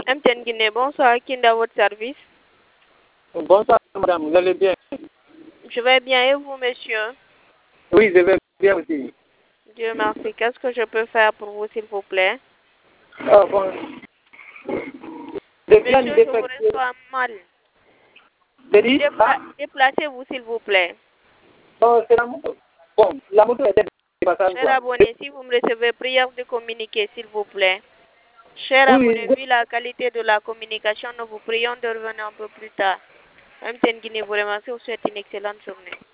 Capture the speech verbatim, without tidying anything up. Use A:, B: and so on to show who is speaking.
A: M T N Guinée, bonsoir, qui est à votre service?
B: Bonsoir madame, vous allez bien?
A: Je vais bien et vous, monsieur?
B: Oui, je vais bien aussi.
A: Dieu merci. Qu'est-ce que je peux faire pour vous, s'il vous plaît?
B: Ah bon. Je viens
A: Monsieur, je vous
B: d'effectuer.
A: reçois mal.
B: J'ai dit,
A: Dépla-
B: ah,
A: Déplacez-vous, s'il vous plaît.
B: non, c'est la moto. Bon, la moto était de passage
A: Cher
B: quoi.
A: abonné, si vous me recevez, prière de communiquer, s'il vous plaît. Cher
B: Oui,
A: abonné, vu la qualité de la communication, nous vous prions de revenir un peu plus tard. M T N Guinée vous remercie, vous souhaite une excellente journée.